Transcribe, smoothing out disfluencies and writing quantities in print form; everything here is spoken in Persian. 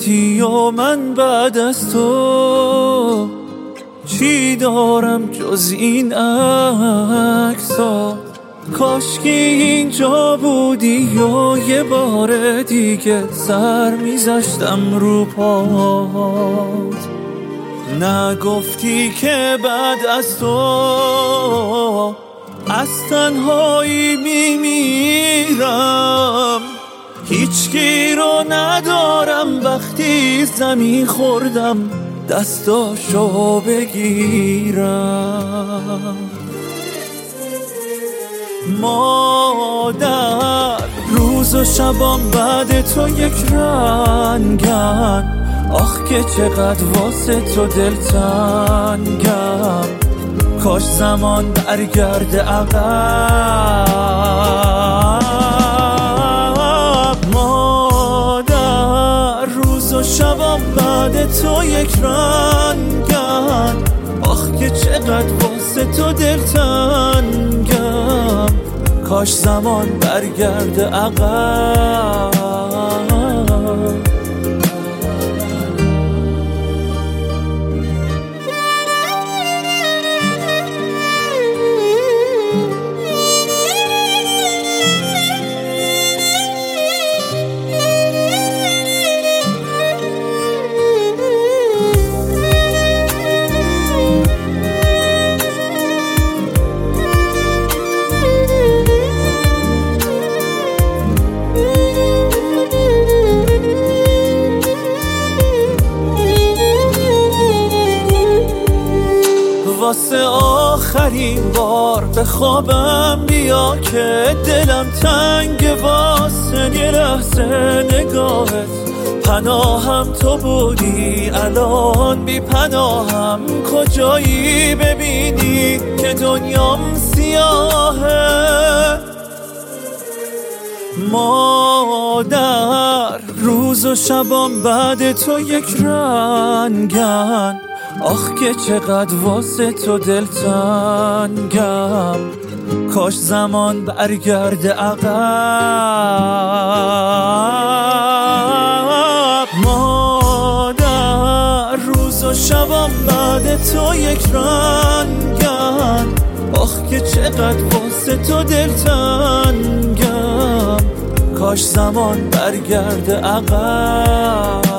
رفتی و من بعد از تو چی دارم جز این عکسات. کاشکی اینجا بودی و یه بار دیگه سر میذاشتم رو پات. نگفتی که بعد از تو از تنهایی میمیرم، هیچکی رو ندارم وقتی زمین خوردم دستاشو بگیرم. مادر روز و شبام بعد تو یک رنگن، آخ که چقدر واسه تو دلتنگم. کاش زمان برگرده عقب. مادر روز و شبام بعد تو یک رنگن، آخ که چقدر واسه تو دلتنگم. کاش زمان برگرده عقب. واسه آخرین بار به خوابم بیا که دلم تنگ واسه یه لحظه نگاهت. پناهم تو بودی الان بی پناهم، کجایی ببینی که دنیام سیاهه. مادر روز و شبام بعد تو یک رنگن، آخ که چقدر واسه تو دلتنگم. کاش زمان برگرده عقب. مادر روز و شبام بعد تو یک رنگن، آخ که چقدر واسه تو دلتنگم. کاش زمان برگرده عقب.